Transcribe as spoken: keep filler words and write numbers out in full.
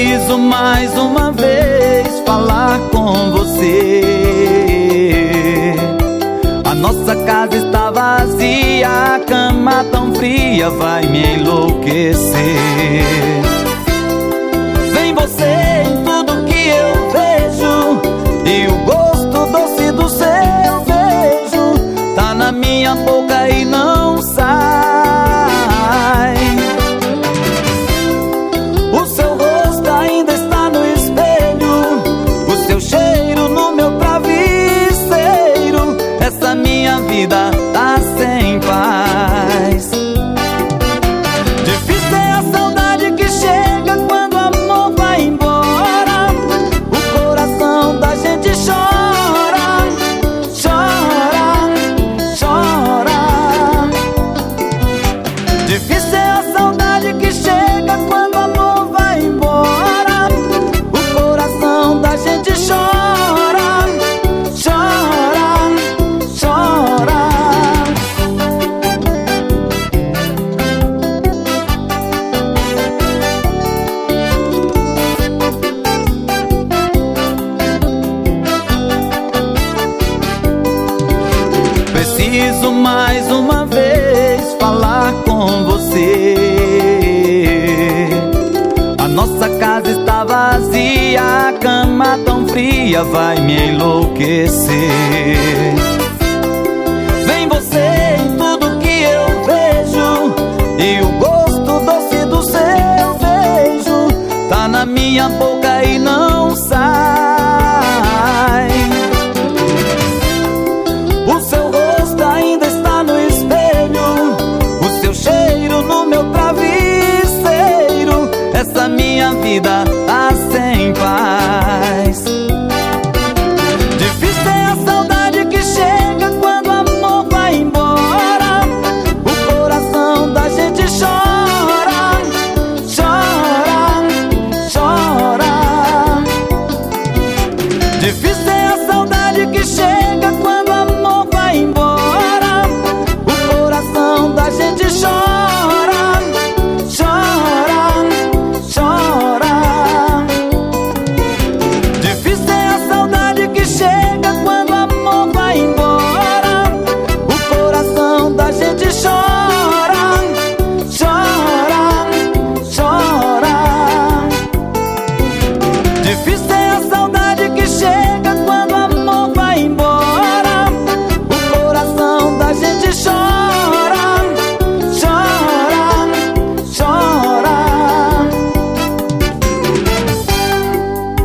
Preciso mais uma vez falar com você. A nossa casa está vazia, a cama tão fria vai me enlouquecer. Vem você em tudo que eu vejo, e o gosto doce do seu beijo tá na minha boca e não sai. O seu rosto ainda está no espelho, o seu cheiro no meu travesseiro. Essa minha vida tá sem paz. Difícil é a saudade que chega quando o amor vai embora. O coração da gente chora, chora, chora. Difícil é a saudade que chega quando o amor vai embora. O coração da gente chora, chora, chora. Preciso mais uma vez falar com você. A nossa casa está vazia, a cama tão fria vai me enlouquecer. Vem você em tudo que eu vejo, e o gosto doce do seu beijo tá na minha boca e não sai. O seu rosto ainda está no espelho, o seu cheiro no meu travesseiro. Essa minha vida